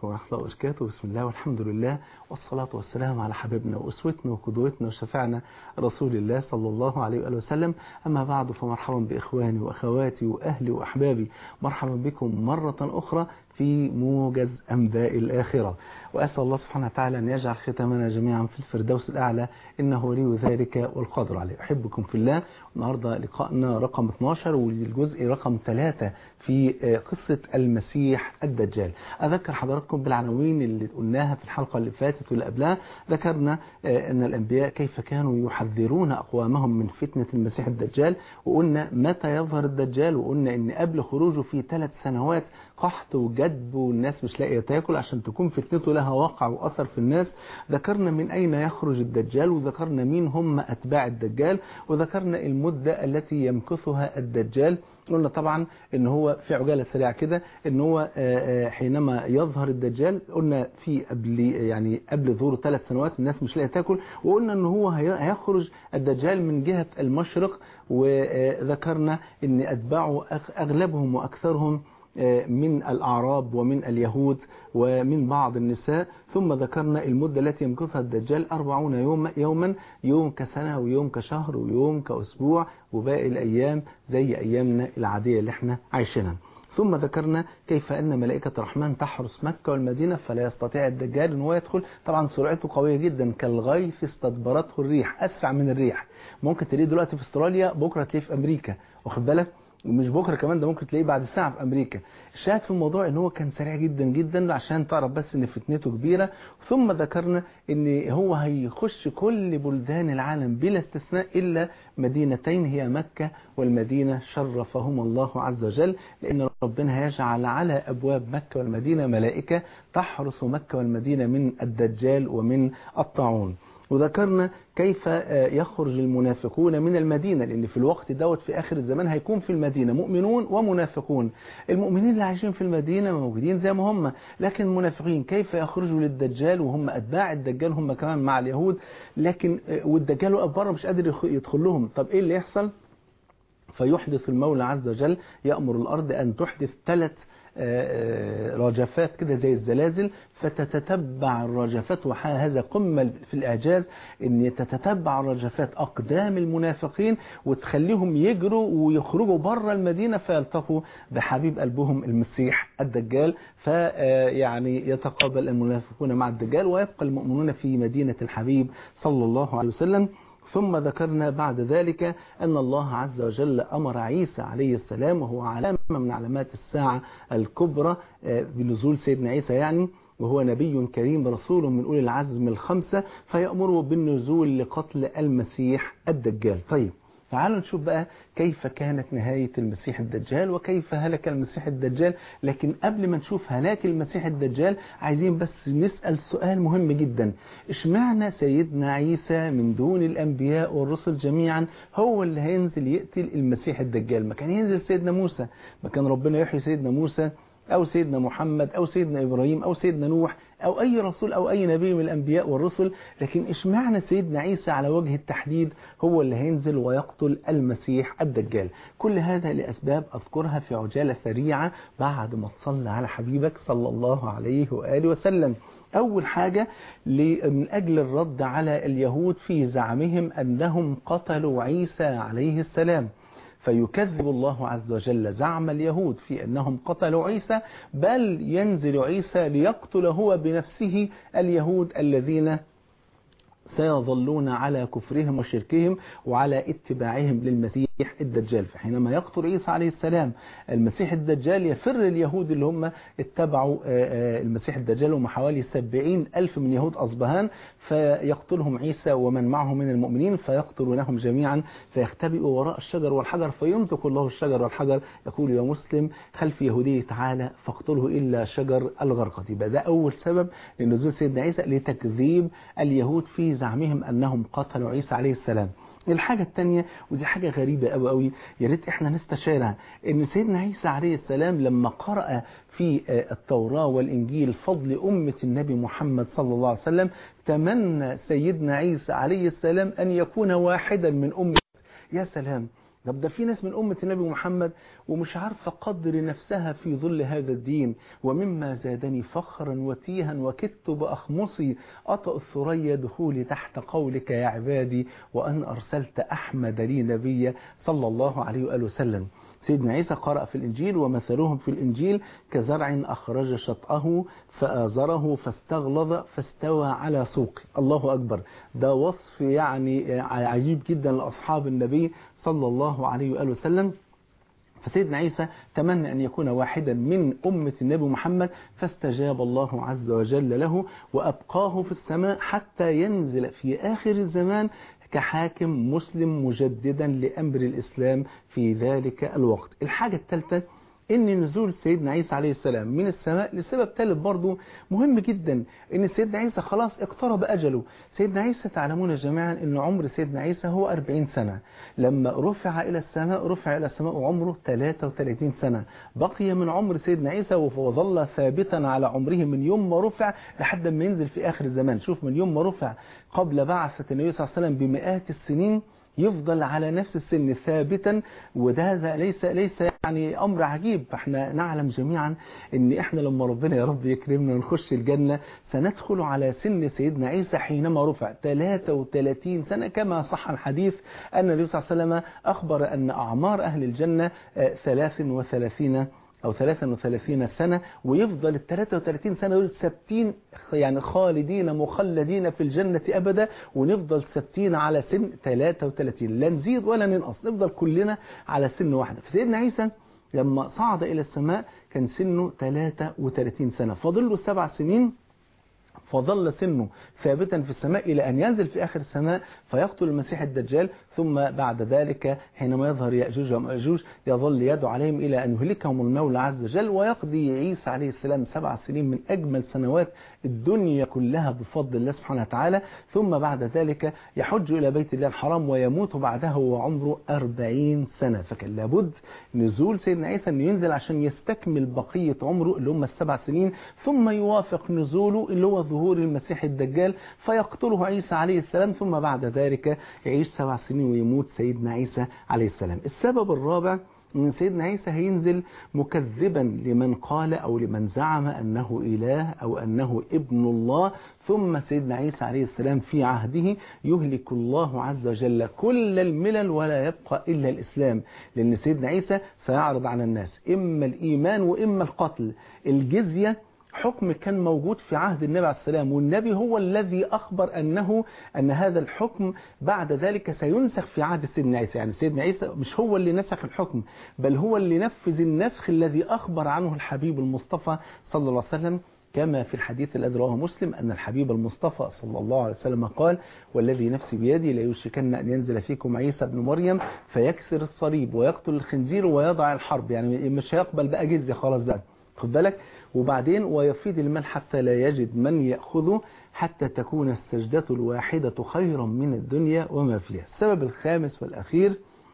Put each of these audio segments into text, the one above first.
ورحمة الله وبركاته. بسم الله والحمد لله والصلاة والسلام على حبيبنا وأسوتنا وقدوتنا وشفعنا رسول الله صلى الله عليه وآله وسلم. أما بعد، فمرحبا بإخواني وأخواتي وأهلي وأحبابي، مرحبا بكم مرة أخرى في موجز أنباء الآخرة، وأسأل الله سبحانه وتعالى أن يجعل ختامنا جميعا في الفردوس الأعلى، إنه ولي ذلك والقادر عليه. أحبكم في الله. النهاردة لقاءنا رقم 12 والجزء رقم 3 في قصة المسيح الدجال. أذكر حضراتكم بالعناوين اللي قلناها في الحلقة اللي فاتت واللي قبلها. ذكرنا أن الأنبياء كيف كانوا يحذرون أقوامهم من فتنة المسيح الدجال، وقلنا متى يظهر الدجال، وقلنا أن قبل خروجه في 3 سنوات قحط وجدب والناس مش لاقيه تاكل عشان تكون فتنته لها واقع وأثر في الناس. ذكرنا من أين يخرج الدجال، وذكرنا مين هم أتباع الدجال، وذكرنا المدة التي يمكثها الدجال. قلنا طبعا ان هو في عجالة سريعة كده ان هو حينما يظهر الدجال قلنا في قبل ظهوره 3 سنوات الناس مش لاقيه تاكل، وقلنا ان هو هيخرج الدجال من جهة المشرق، وذكرنا ان اتباعه اغلبهم واكثرهم من الأعراب ومن اليهود ومن بعض النساء. ثم ذكرنا المدة التي يمكثها الدجال 40 يوما، يوم كسنة ويوم كشهر ويوم كأسبوع، وباقي الأيام زي أيامنا العادية اللي احنا عايشينها. ثم ذكرنا كيف أن ملائكة الرحمن تحرس مكة والمدينة فلا يستطيع الدجال أن هو يدخل. طبعا سرعته قوية جدا كالغيث استدبرته الريح، أسرع من الريح. ممكن تلاقيه دلوقتي في استراليا، بكرة تلاقيه في أمريكا، واخد بالك؟ ومش بكرة كمان، ده ممكن تلاقيه بعد ساعة في أمريكا. الشاهد في الموضوع ان هو كان سريع جدا جدا عشان تعرف بس ان فتنته كبيرة. ثم ذكرنا ان هو هيخش كل بلدان العالم بلا استثناء الا مدينتين، هي مكة والمدينة، شرفهما الله عز وجل، لان ربنا هيجعل على ابواب مكة والمدينة ملائكة تحرس مكة والمدينة من الدجال ومن الطاعون. وذكرنا كيف يخرج المنافقون من المدينة، لأن في الوقت دوت في آخر الزمان هيكون في المدينة مؤمنون ومنافقون. المؤمنين اللي عايشين في المدينة موجودين زي ما هم، لكن المنافقين كيف يخرجوا للدجال وهم أتباع الدجال هم كمان مع اليهود، لكن والدجال واقف بره مش قادر يدخل لهم. طب إيه اللي يحصل؟ فيحدث المولى عز وجل، يأمر الأرض أن تحدث 3 رجفات كده زي الزلازل، فتتتبع الرجفات، وهذا قمة في الإعجاز ان تتتبع الرجفات أقدام المنافقين وتخليهم يجروا ويخرجوا بره المدينة فيلتقوا بحبيب قلبهم المسيح الدجال، فيعني يتقابل المنافقون مع الدجال ويبقى المؤمنون في مدينة الحبيب صلى الله عليه وسلم. ثم ذكرنا بعد ذلك أن الله عز وجل أمر عيسى عليه السلام، وهو علامة من علامات الساعة الكبرى بنزول سيدنا عيسى وهو نبي كريم رسول من أولي العزم ال5، فيأمره بالنزول لقتل المسيح الدجال. طيب تعالوا نشوف بقى كيف كانت نهاية المسيح الدجال وكيف هلك المسيح الدجال. لكن قبل ما نشوف هلاك المسيح الدجال عايزين بس نسأل سؤال مهم جدا: اشمعنى سيدنا عيسى من دون الأنبياء والرسل جميعا هو اللي هينزل يقتل المسيح الدجال؟ ما كان ينزل سيدنا موسى، ما كان ربنا يحيي سيدنا موسى أو سيدنا محمد أو سيدنا إبراهيم أو سيدنا نوح أو أي رسول أو أي نبي من الأنبياء والرسل، لكن إشمعنى سيدنا عيسى على وجه التحديد هو اللي هينزل ويقتل المسيح الدجال؟ كل هذا لأسباب أذكرها في عجالة سريعة بعد ما تصلى على حبيبك صلى الله عليه وآله وسلم. أول حاجة من أجل الرد على اليهود في زعمهم أنهم قتلوا عيسى عليه السلام، فيكذب الله عز وجل زعم اليهود في أنهم قتلوا عيسى، بل ينزل عيسى ليقتل هو بنفسه اليهود الذين سيظلون على كفرهم وشركهم وعلى اتباعهم للمسيح الدجال. فحينما يقتل عيسى عليه السلام المسيح الدجال يفر اليهود اللي هم اتبعوا المسيح الدجال، وهم حوالي 70,000 من يهود أصبهان، فيقتلهم عيسى ومن معه من المؤمنين فيقتلونهم جميعا، فيختبئوا وراء الشجر والحجر، فينطق الله الشجر والحجر يقول يا مسلم خلف يهودي تعالى فاقتله إلا شجر الغرقد. يبقى ده أول سبب لنزول سيدنا عيسى، لتكذيب اليهود في زعمهم أنهم قتلوا عيسى عليه السلام. الحاجة الثانية، ودي حاجة غريبة قوي قوي يا ريت احنا نستشعرها، ان سيدنا عيسى عليه السلام لما قرأ في التوراة والإنجيل فضل أمة النبي محمد صلى الله عليه وسلم، تمنى سيدنا عيسى عليه السلام أن يكون واحدا من أمة. يا سلام، طب ده في ناس من أمة النبي محمد ومش عارفة قدر نفسها في ظل هذا الدين. ومما زادني فخرا وتيها وكدت بأخمصي أطأ الثريا دخولي تحت قولك يا عبادي وأن أرسلت أحمد لي نبيا صلى الله عليه وآله وسلم. سيدنا عيسى قرأ في الإنجيل ومثلهم في الإنجيل كزرع أخرج شطأه فآزره فاستغلظ فاستوى على سوقه. الله أكبر. ده وصف يعني عجيب جدا لأصحاب النبي صلى الله عليه وآله وسلم. فسيدنا عيسى تمنى أن يكون واحدا من أمة النبي محمد، فاستجاب الله عز وجل له وأبقاه في السماء حتى ينزل في آخر الزمان كحاكم مسلم مجددا لأمر الإسلام في ذلك الوقت. الحاجة الثالثة ان نزول سيدنا عيسى عليه السلام من السماء لسبب ثالث برضه مهم جدا، ان سيدنا عيسى خلاص اقترب اجله. سيدنا عيسى تعلمون جميعا ان عمر سيدنا عيسى هو 40 سنة، لما رفع الى السماء وعمره 33 سنة. بقي من عمر سيدنا عيسى وظل ثابتا على عمره من يوم ما رفع لحد ما ينزل في اخر الزمان. شوف، من يوم ما رفع قبل بعثة النبي صلى الله عليه وسلم بمئات السنين يفضل على نفس السن ثابتا، وده ليس يعني امر عجيب. فاحنا نعلم جميعا ان احنا لما ربنا يا رب يكرمنا ونخش الجنة سندخل على سن سيدنا عيسى حينما رفع 33 سنة، كما صح الحديث ان النبي صلى الله عليه وسلم اخبر ان اعمار اهل الجنة 33 سنة، ويفضل ال 33 سنة دول ثابتين يعني خالدين مخلدين في الجنة أبدا، ونفضل ثابتين على سن 33، لا نزيد ولا ننقص، نفضل كلنا على سن واحدة. فسيدنا عيسى لما صعد إلى السماء كان سنه 33 سنة، فضل له 7 سنين فظل سنه ثابتا في السماء إلى أن ينزل في آخر السماء فيقتل المسيح الدجال، ثم بعد ذلك حينما يظهر يأجوج ومأجوج يظل يدعو عليهم إلى أن يهلكهم المولى عز وجل، ويقضي عيسى عليه السلام 7 سنين من أجمل سنوات الدنيا كلها بفضل الله سبحانه وتعالى، ثم بعد ذلك يحج إلى بيت الله الحرام ويموت بعده وعمره 40 سنة. فكان لابد نزول سيدنا عيسى أن ينزل عشان يستكمل بقية عمره اللي هم ال7 سنين، ثم يوافق نزوله اللي هو ظهور المسيح الدجال فيقتله عيسى عليه السلام، ثم بعد ذلك يعيش 7 سنين ويموت سيدنا عيسى عليه السلام. السبب الرابع ان سيدنا عيسى هينزل مكذبا لمن قال او لمن زعم انه اله او انه ابن الله، ثم سيدنا عيسى عليه السلام في عهده يهلك الله عز وجل كل الملل ولا يبقى الا الاسلام، لان سيدنا عيسى سيعرض على الناس اما الايمان واما القتل. الجزية حكم كان موجود في عهد النبي عليه السلام، والنبي هو الذي أخبر أن هذا الحكم بعد ذلك سينسخ في عهد سيدنا عيسى. يعني سيدنا عيسى مش هو اللي نسخ الحكم، بل هو اللي نفذ النسخ الذي أخبر عنه الحبيب المصطفى صلى الله عليه وسلم، كما في الحديث الذي رواه مسلم أن الحبيب المصطفى صلى الله عليه وسلم قال: والذي نفسي بيدي ليوشكن أن ينزل فيكم عيسى بن مريم فيكسر الصليب ويقتل الخنزير ويضع الحرب. يعني مش هيقبل بقى جزية خلاص بقى، خد بالك. وبعدين ويفيد المال حتى لا يجد من يأخذه حتى تكون السجدة الواحدة خيرا من الدنيا وما فيها. السبب الخامس والأخير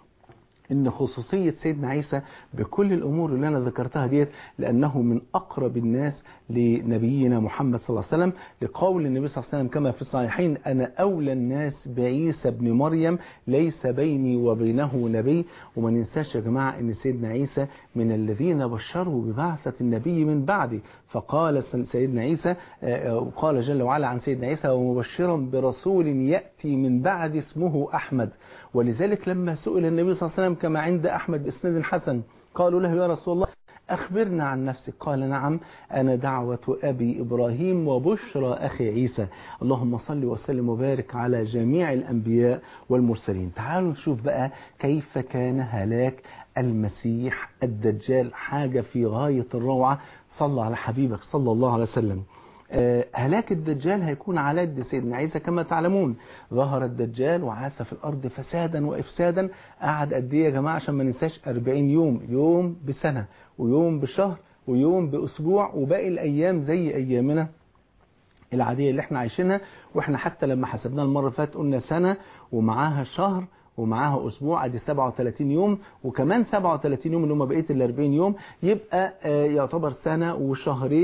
إن خصوصية سيدنا عيسى بكل الأمور اللي أنا ذكرتها ديت لأنه من أقرب الناس لنبينا محمد صلى الله عليه وسلم، لقول النبي صلى الله عليه وسلم كما في الصحيحين: أنا أولى الناس بعيسى بن مريم ليس بيني وبينه نبي. وما ننساش يا جماعة إن سيدنا عيسى من الذين بشروا ببعثة النبي من بعده، فقال سيدنا عيسى قال جل وعلا عن سيدنا عيسى: ومبشرا برسول يأتي من بعد اسمه أحمد. ولذلك لما سئل النبي صلى الله عليه وسلم كما عند أحمد بإسناد حسن قالوا له: يا رسول الله أخبرنا عن نفسك. قال: نعم، أنا دعوة أبي إبراهيم وبشرى أخي عيسى. اللهم صل وسلم وبارك على جميع الأنبياء والمرسلين. تعالوا نشوف بقى كيف كان هلاك المسيح الدجال، حاجة في غاية الروعة. صلى على حبيبك صلى الله عليه وسلم. هلاك الدجال هيكون على يد سيدنا عيسى. كما تعلمون ظهر الدجال وعاث في الأرض فسادا وإفسادا. قعد قد ايه يا جماعة عشان ما ننساش؟ 40 يوم، يوم بسنة ويوم بشهر ويوم بأسبوع، وباقي الأيام زي أيامنا العادية اللي احنا عايشينها. واحنا حتى لما حسبناها المرة اللي فاتت قلنا سنة ومعاها شهر ومعاها أسبوع، ادي 37 يوم، وكمان 37 يوم اللي هم بقية ال 40 يوم، يبقى يعتبر سنة وشهرين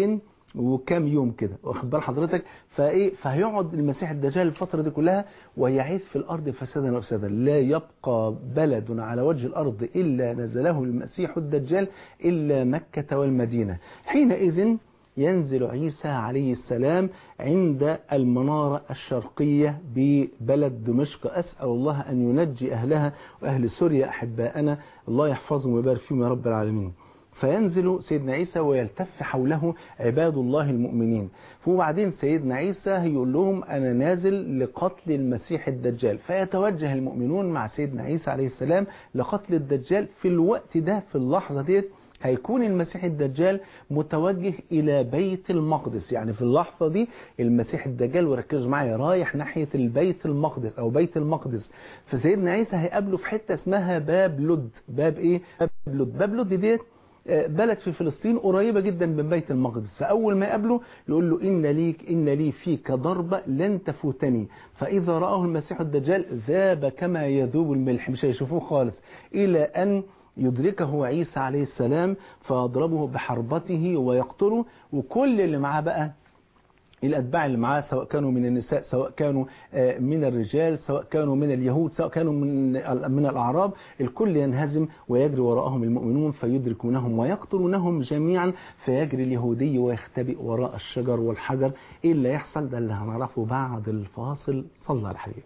وكام يوم كده، واخد بال حضرتك؟ فهيقعد المسيح الدجال الفترة دي كلها ويعيث في الأرض فسادا وفسادا. لا يبقى بلد على وجه الأرض إلا نزله المسيح الدجال إلا مكة والمدينة. حينئذ ينزل عيسى عليه السلام عند المنارة الشرقية ببلد دمشق. أسأل الله أن ينجي أهلها وأهل سوريا أحباءنا، الله يحفظهم ويبارك فيهم يا رب العالمين. فينزل سيدنا عيسى ويلتف حوله عباد الله المؤمنين. وبعدين سيدنا عيسى يقول لهم أنا نازل لقتل المسيح الدجال، فيتوجه المؤمنون مع سيدنا عيسى عليه السلام لقتل الدجال. في الوقت ده، في اللحظة ديت، هيكون المسيح الدجال متوجه إلى بيت المقدس. يعني في اللحظة دي المسيح الدجال، وركزوا معايا، رايح ناحية البيت المقدس أو بيت المقدس. فسيدنا عيسى هيقابله في حتة اسمها باب لد. باب إيه؟ باب لد. باب لد ديت بلد في فلسطين قريبة جدا من بيت المقدس. فأول ما يقابله يقول له إن لي فيك ضربة لن تفوتني. فإذا رآه المسيح الدجال ذاب كما يذوب الملح، مش هيشوفوه خالص، إلى أن يدركه عيسى عليه السلام فيضربه بحربته ويقتله. وكل اللي معاه بقى، الأتباع اللي معاه، سواء كانوا من النساء، سواء كانوا من الرجال، سواء كانوا من اليهود، سواء كانوا من الأعراب، الكل ينهزم ويجري وراءهم المؤمنون فيدركونهم ويقتلونهم جميعا. فيجري اليهودي ويختبئ وراء الشجر والحجر. إيه اللي يحصل؟ ده اللي هنعرفه بعد الفاصل. صلى على الحبيب.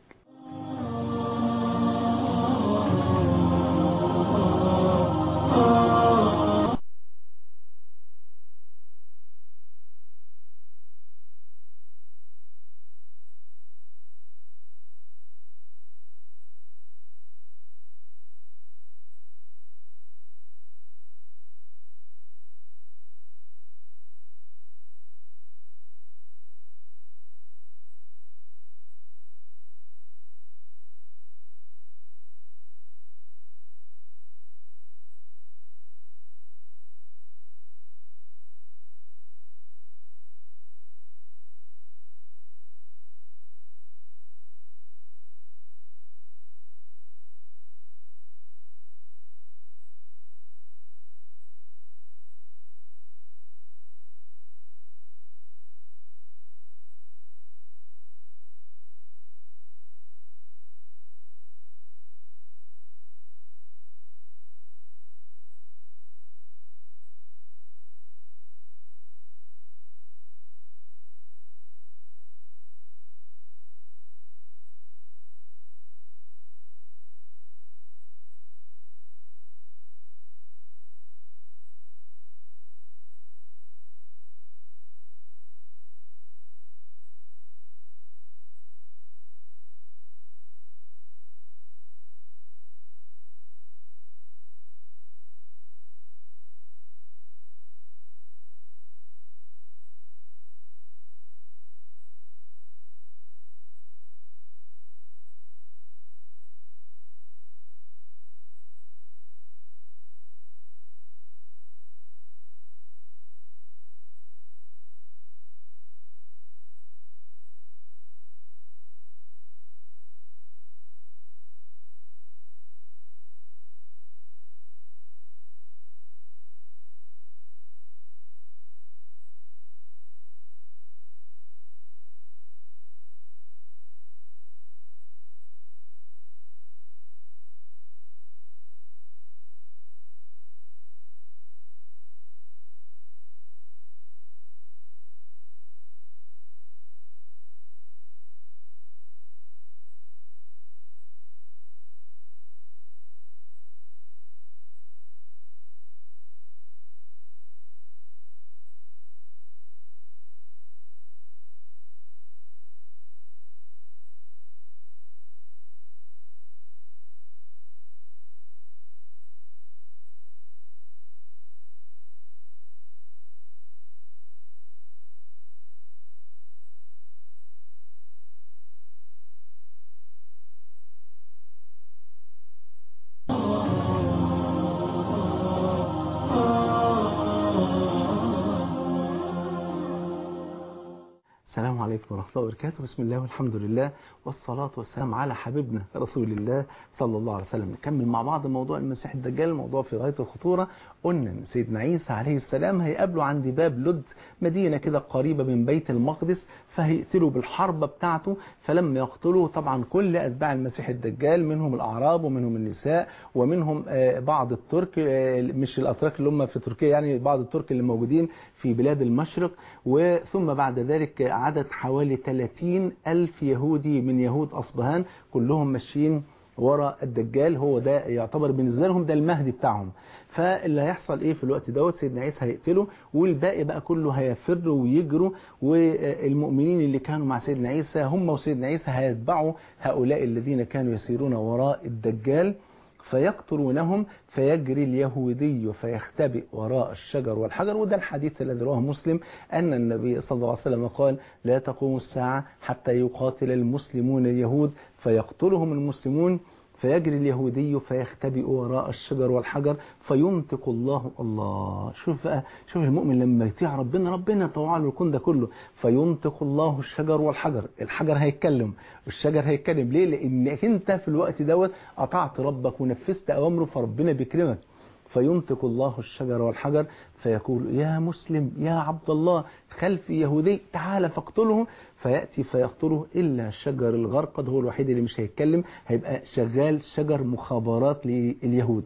السلام عليكم ورحمة الله وبركاته. بسم الله والحمد لله والصلاة والسلام على حبيبنا رسول الله صلى الله عليه وسلم. نكمل مع بعض موضوع المسيح الدجال، موضوع في غاية الخطورة. قلنا ان سيدنا عيسى عليه السلام هيقابله عند باب لد، مدينة كده قريبة من بيت المقدس، فهيقتلوا بالحربة بتاعته. فلما يقتلوا طبعا كل أتباع المسيح الدجال، منهم الأعراب ومنهم النساء ومنهم بعض الترك، مش الأتراك اللي هم في تركيا، يعني بعض الترك اللي موجودين في بلاد المشرق. وثم بعد ذلك عدد حوالي 30,000 يهودي من يهود أصبهان، كلهم ماشيين وراء الدجال. هو ده يعتبر بالنسبة لهم ده المهدي بتاعهم. فاللي هيحصل ايه في الوقت دوت؟ سيدنا عيسى هيقتله، والباقي بقى كله هيفروا ويجروا، والمؤمنين اللي كانوا مع سيدنا عيسى هم وسيدنا عيسى هيتبعوا هؤلاء الذين كانوا يسيرون وراء الدجال فيقتلونهم. فيجري اليهودي فيختبئ وراء الشجر والحجر. وده الحديث الذي رواه مسلم أن النبي صلى الله عليه وسلم قال: لا تقوم الساعة حتى يقاتل المسلمون اليهود فيقتلهم المسلمون، فيجري اليهودي فيختبئ وراء الشجر والحجر فينطق الله. شوف بقى، شوف المؤمن لما يطيع ربنا طوع له الكون ده كله. فينطق الله الشجر والحجر، الحجر هيتكلم والشجر هيتكلم. ليه؟ لأنك انت في الوقت دوت أطعت ربك ونفذت أوامره، فربنا بيكرمك. فينطق الله الشجر والحجر فيقول: يا مسلم يا عبد الله خلف يهودي تعال فاقتله. فيأتي فيقتله إلا شجر الغرقد، هو الوحيد اللي مش هيتكلم، هيبقى شغال شجر مخابرات لليهود.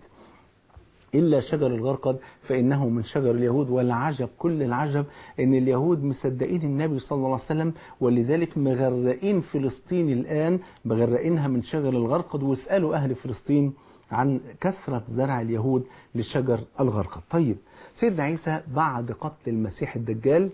إلا شجر الغرقد فإنه من شجر اليهود. والعجب كل العجب أن اليهود مصدقين النبي صلى الله عليه وسلم، ولذلك مغرقين فلسطين الآن، مغرقينها من شجر الغرقد. واسألوا أهل فلسطين عن كثرة زرع اليهود لشجر الغرقد. طيب سيدنا عيسى بعد قتل المسيح الدجال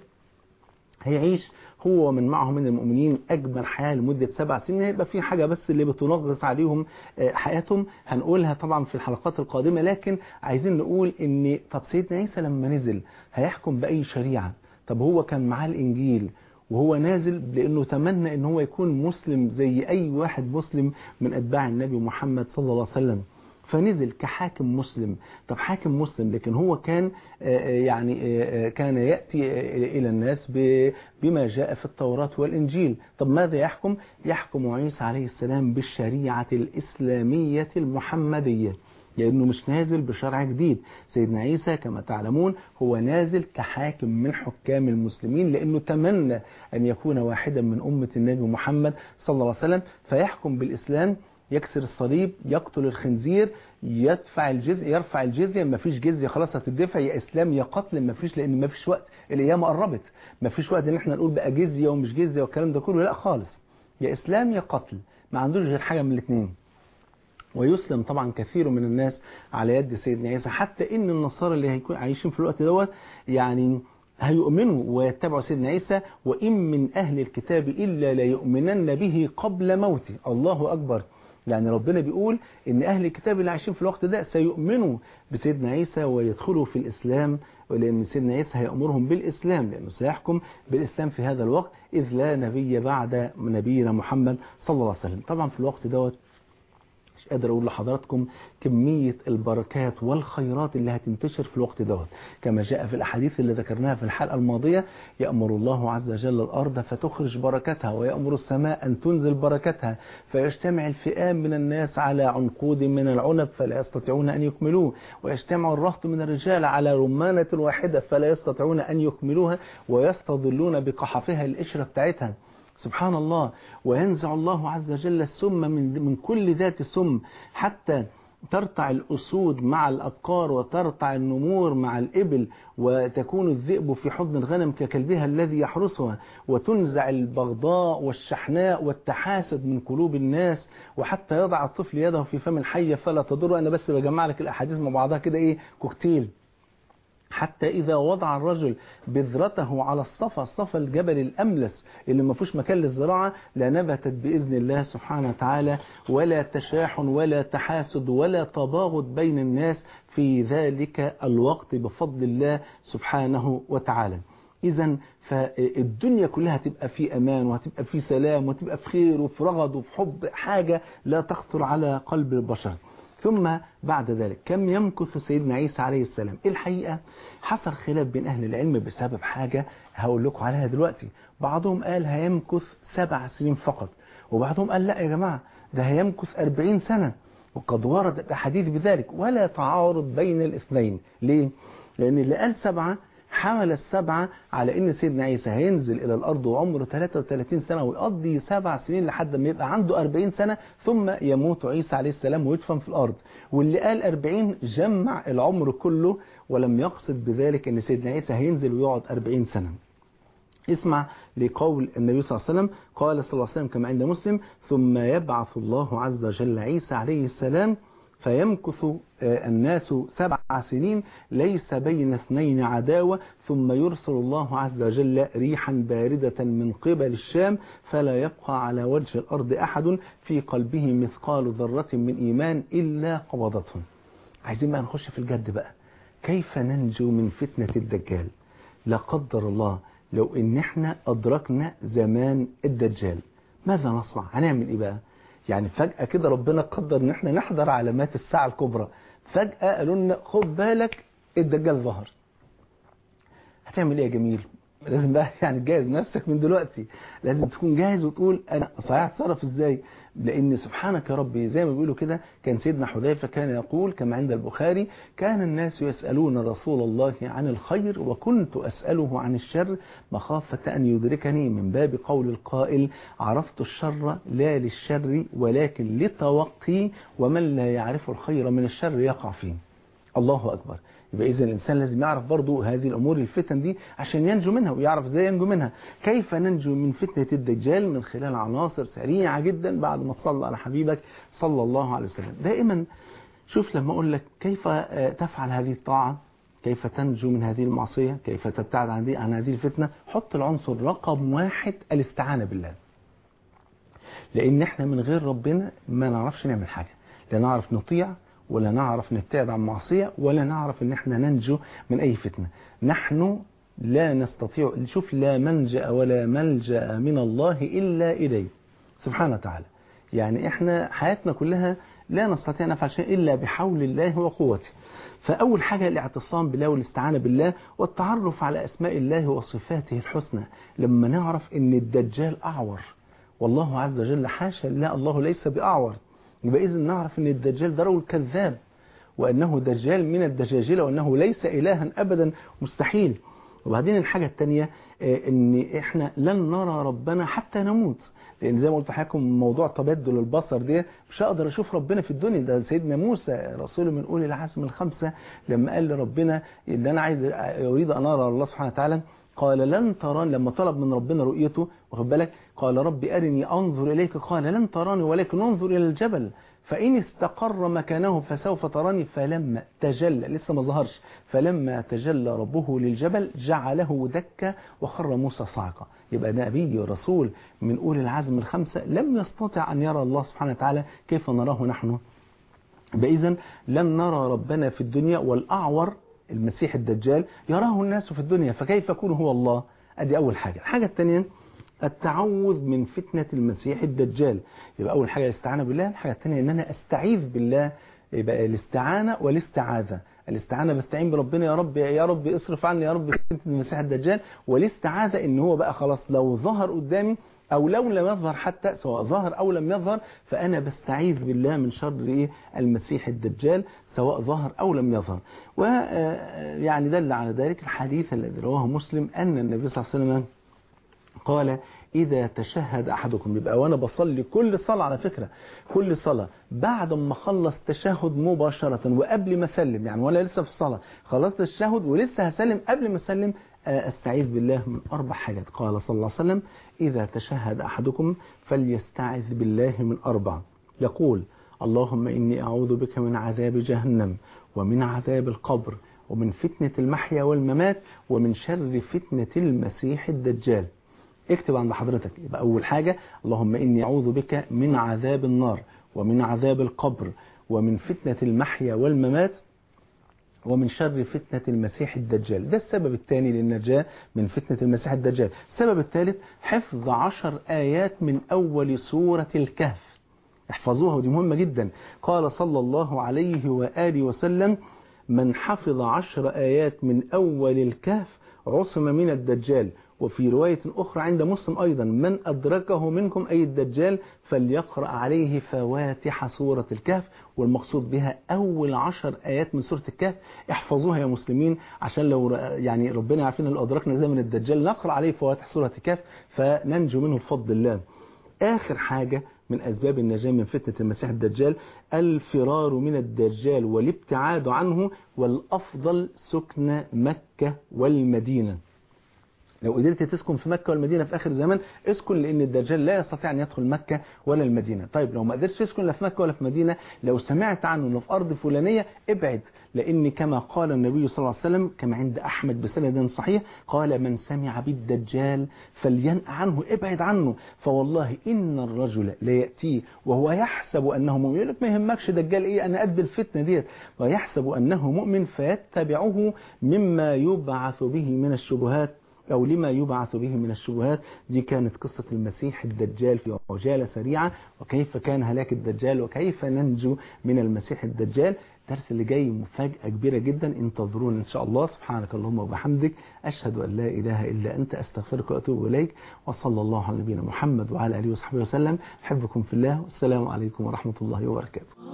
هيعيش هو ومن معه من المؤمنين أجمل حياة لمدة 7 سنين. هيبقى في حاجة بس اللي بتنغص عليهم حياتهم هنقولها طبعا في الحلقات القادمة، لكن عايزين نقول ان طب سيدنا عيسى لما نزل هيحكم بأي شريعة؟ طب هو كان معاه الإنجيل وهو نازل لأنه تمنى ان هو يكون مسلم زي أي واحد مسلم من أتباع النبي محمد صلى الله عليه وسلم، فنزل كحاكم مسلم. طب حاكم مسلم، لكن هو كان كان يأتي إلى الناس بما جاء في التوراة والإنجيل. طب ماذا يحكم؟ يحكم عيسى عليه السلام بالشريعة الإسلامية المحمدية، لأنه مش نازل بشرع جديد. سيدنا عيسى كما تعلمون هو نازل كحاكم من حكام المسلمين، لأنه تمنى أن يكون واحدا من أمة النبي محمد صلى الله عليه وسلم، فيحكم بالإسلام، يكسر الصليب، يقتل الخنزير، يرفع الجزية. ما فيش جزية خلاص هتدفع، يا إسلام يا قتل. ما فيش، لأن ما فيش وقت، الأيام قربت، ما فيش وقت إن احنا نقول بقى جزية ومش جزية والكلام ده كله، لا خالص، يا إسلام يا قتل، ما عندوش غير حاجة من الاثنين. ويسلم طبعا كثير من الناس على يد سيدنا عيسى، حتى إن النصارى اللي هيكون عايشين في الوقت دوت هيؤمنوا ويتبعوا سيدنا عيسى. وإن من أهل الكتاب إلا ليؤمنن به قبل موته. الله أكبر. يعني ربنا بيقول إن أهل الكتاب اللي عايشين في الوقت ده سيؤمنوا بسيدنا عيسى ويدخلوا في الإسلام، لأن سيدنا عيسى هيأمرهم بالإسلام، لأنه سيحكم بالإسلام في هذا الوقت، إذ لا نبي بعد نبينا محمد صلى الله عليه وسلم. طبعا في الوقت دوت مش قادر أقول لحضراتكم كمية البركات والخيرات اللي هتنتشر في الوقت دوت، كما جاء في الأحاديث اللي ذكرناها في الحلقة الماضية: يأمر الله عز وجل الأرض فتخرج بركتها، ويأمر السماء أن تنزل بركتها، فيجتمع الفئام من الناس على عنقود من العنب فلا يستطيعون أن يكملوه، ويجتمع الرهط من الرجال على رمانة واحدة فلا يستطيعون أن يكملوها، ويستظلون بقحفها القشرة بتاعتها. سبحان الله. وينزع الله عز وجل السم من كل ذات سم، حتى ترتع الأسود مع الأبقار، وترتع النمور مع الإبل، وتكون الذئب في حضن الغنم ككلبها الذي يحرسها، وتنزع البغضاء والشحناء والتحاسد من قلوب الناس، وحتى يضع الطفل يده في فم الحية فلا تضر. أنا بس بجمع لك الأحاديث مع بعضها كده كوكتيل. حتى إذا وضع الرجل بذرته على الصفا الجبل الأملس اللي ما فيش مكان للزراعة، لنبتت بإذن الله سبحانه وتعالى، ولا تشاحن ولا تحاسد ولا تباغض بين الناس في ذلك الوقت بفضل الله سبحانه وتعالى. إذن فالدنيا كلها تبقى في أمان، وهتبقى في سلام، وتبقى في خير وفي رغد وفي حب، حاجة لا تخطر على قلب البشر. ثم بعد ذلك كم يمكث سيدنا عيسى عليه السلام؟ الحقيقة حصل خلاف بين أهل العلم بسبب حاجة هقول لكم عليها دلوقتي. بعضهم قال هيمكث 7 سنين فقط، وبعضهم قال لا يا جماعة ده هيمكث 40 سنة، وقد وردت أحاديث بذلك، ولا تعارض بين الاثنين. ليه؟ لأن اللي قال 7 حمل ال7 على ان سيدنا عيسى هينزل الى الارض وعمره 33 سنة ويقضي 7 سنين لحد ما يبقى عنده 40 سنة ثم يموت عيسى عليه السلام ويدفن في الارض. واللي قال 40 جمع العمر كله ولم يقصد بذلك ان سيدنا عيسى هينزل ويقعد 40 سنة. اسمع لقول النبي صلى الله عليه وسلم، قال صلى الله عليه وسلم كما عند مسلم: ثم يبعث الله عز وجل عيسى عليه السلام فيمكث الناس 7 سنين ليس بين اثنين عداوة، ثم يرسل الله عز وجل ريحا باردة من قبل الشام فلا يبقى على وجه الأرض أحد في قلبه مثقال ذرة من إيمان إلا قبضته. عايزين بقى نخش في الجد بقى. كيف ننجو من فتنة الدجال؟ لا قدر الله لو إن احنا أدركنا زمان الدجال، ماذا نصنع؟ هنعمل إيه بقى؟ يعني فجأة كده ربنا قدر ان احنا نحضر علامات الساعة الكبرى، فجأة قالوا لنا خد بالك الدجال ظهر. هتعمل ايه يا جميل؟ لازم بقى يعني تجهز نفسك من دلوقتي، لازم تكون جاهز وتقول انا صحيح اتصرف ازاي؟ لان سبحانك يا ربي زي ما بيقولوا كده، كان سيدنا حذيفة كان يقول كما عند البخاري: كان الناس يسألون رسول الله عن الخير وكنت أسأله عن الشر مخافة أن يدركني، من باب قول القائل: عرفت الشر لا للشر ولكن لتوقي، ومن لا يعرف الخير من الشر يقع فيه. الله أكبر. يبقى إذن الإنسان لازم يعرف برضو هذه الأمور الفتن دي عشان ينجو منها، ويعرف ازاي ينجو منها. كيف ننجو من فتنة الدجال؟ من خلال عناصر سريعة جدا بعد ما تصلى على حبيبك صلى الله عليه وسلم. دائما شوف لما أقول لك كيف تفعل هذه الطاعة، كيف تنجو من هذه المعصية، كيف تبتعد عن هذه الفتنة، حط العنصر رقم 1 الاستعانة بالله. لأن احنا من غير ربنا ما نعرفش نعمل حاجة، لا نعرف نطيع ولا نعرف نبتعد عن معصية ولا نعرف ان احنا ننجو من اي فتنة. نحن لا نستطيع، شوف، لا منجأ ولا ملجأ من الله الا اليه سبحانه وتعالى. يعني احنا حياتنا كلها لا نستطيع نفعل شيء الا بحول الله وقوته. فاول حاجة الاعتصام بالله والاستعانة بالله والتعرف على اسماء الله وصفاته الحسنى. لما نعرف ان الدجال اعور والله عز وجل حاشا، لا، الله ليس باعور، يبقى إذن نعرف أن الدجال ده رجل كذاب، وأنه دجال من الدجاجلة، وأنه ليس إلها أبدا، مستحيل. وبعدين الحاجة الثانية أن إحنا لن نرى ربنا حتى نموت، لأن زي ما قلت لحضراتكم موضوع تبدل البصر ده مش هقدر أشوف ربنا في الدنيا. ده سيدنا موسى رسول من أولي العزم الخمسة لما قال لربنا إن أنا أريد أن أرى الله سبحانه وتعالى، قال لن تراني. لما طلب من ربنا رؤيته، واخد بالك، قال رب أرني أنظر إليك، قال لن تراني ولكن انظر إلى الجبل فإن استقر مكانه فسوف تراني. فلما تجلى، لسه ما ظهرش، فلما تجلى ربه للجبل جعله دكا وخر موسى صاعقا. يبقى ده نبي ورسول من أولي العزم الخمسة لم يستطع أن يرى الله سبحانه وتعالى، كيف نراه نحن؟ إذن لن نرى ربنا في الدنيا، والأعور المسيح الدجال يراه الناس في الدنيا، فكيف يكون هو الله؟ ادي اول حاجة. الحاجة الثانية التعوذ من فتنة المسيح الدجال. يبقى اول حاجة الاستعانة بالله، الحاجة الثانية ان انا استعيذ بالله. يبقى الاستعانة والاستعاذة. الاستعانة بستعين بربنا، يا رب يا رب اصرف عني يا رب فتنة المسيح الدجال، والاستعاذة ان هو بقى خلاص لو ظهر قدامي أو لو لم يظهر، حتى سواء ظهر أو لم يظهر، فأنا بستعيذ بالله من شر المسيح الدجال سواء ظهر أو لم يظهر. ويعني دل على ذلك الحديث الذي رواه مسلم أن النبي صلى الله عليه وسلم قال: إذا تشهد أحدكم، يبقى وأنا بصلي كل صلاة، على فكرة كل صلاة بعد ما خلص تشهد مباشرة وقبل ما أسلم، يعني وأنا لسه في الصلاة خلصت التشهد ولسه هسلم، قبل ما أسلم أستعيذ بالله من 4 حاجات. قال صلى الله عليه وسلم: إذا تشهد أحدكم فليستعذ بالله من 4. يقول: اللهم إني أعوذ بك من عذاب جهنم ومن عذاب القبر ومن فتنة المحيا والممات ومن شر فتنة المسيح الدجال. اكتب عند حضرتك. يبقى أول حاجة: اللهم إني أعوذ بك من عذاب النار ومن عذاب القبر ومن فتنة المحيا والممات ومن شر فتنة المسيح الدجال. ده السبب الثاني للنجاة من فتنة المسيح الدجال. السبب الثالث: حفظ 10 آيات من أول سورة الكهف. احفظوها ودي مهمة جدا. قال صلى الله عليه وآله وسلم: من حفظ 10 آيات من أول الكهف عصم من الدجال. وفي رواية أخرى عند مسلم أيضا: من أدركه منكم أي الدجال فليقرأ عليه فواتح سورة الكهف. والمقصود بها أول 10 آيات من سورة الكهف. احفظوها يا مسلمين، عشان لو يعني ربنا يعافينا لو أدركنا زمن الدجال نقرأ عليه فواتح سورة الكهف فننجو منه بفضل الله. آخر حاجة من أسباب النجاة من فتنة المسيح الدجال: الفرار من الدجال والابتعاد عنه، والأفضل سكن مكة والمدينة. لو قدرت تسكن في مكة والمدينة في آخر زمان اسكن، لأن الدجال لا يستطيع أن يدخل مكة ولا المدينة. طيب لو ما قدرتش تسكن لا في مكة ولا في مدينة، لو سمعت عنه انه في أرض فلانية ابعد، لأن كما قال النبي صلى الله عليه وسلم كما عند أحمد بسند صحيح قال: من سمع بالدجال فلينأ عنه، ابعد عنه. فوالله إن الرجل لا يأتيه وهو يحسب أنه مؤمن، يقول لك ما يهمكش دجال إيه، أنا قد الفتنة ديت، ويحسب أنه مؤمن فيتبعه مما يبعث به من الشبهات أو لما يبعث به من الشبهات. دي كانت قصة المسيح الدجال في عجالة سريعة، وكيف كان هلاك الدجال وكيف ننجو من المسيح الدجال. الدرس اللي جاي مفاجأة كبيرة جدا، انتظرونا إن شاء الله. سبحانك اللهم وبحمدك، أشهد أن لا إله إلا أنت، أستغفرك وأتوب إليك. وصلى الله على نبينا محمد وعلى آله وصحبه وسلم. أحبكم في الله، والسلام عليكم ورحمة الله وبركاته.